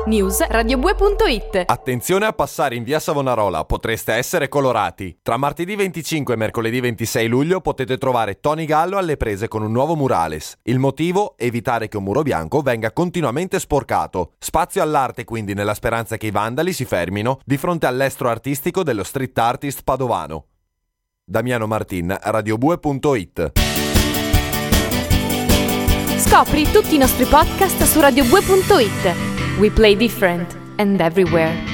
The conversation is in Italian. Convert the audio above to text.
News radiobue.it. Attenzione a passare in via Savonarola, potreste essere colorati. Tra martedì 25 e mercoledì 26 luglio potete trovare Tony Gallo alle prese con un nuovo murales. Il motivo? Evitare che un muro bianco venga continuamente sporcato. Spazio all'arte quindi nella speranza che i vandali si fermino di fronte all'estro artistico dello street artist padovano. Damiano Martin, radiobue.it. Scopri tutti i nostri podcast su radiobue.it. We play different and everywhere.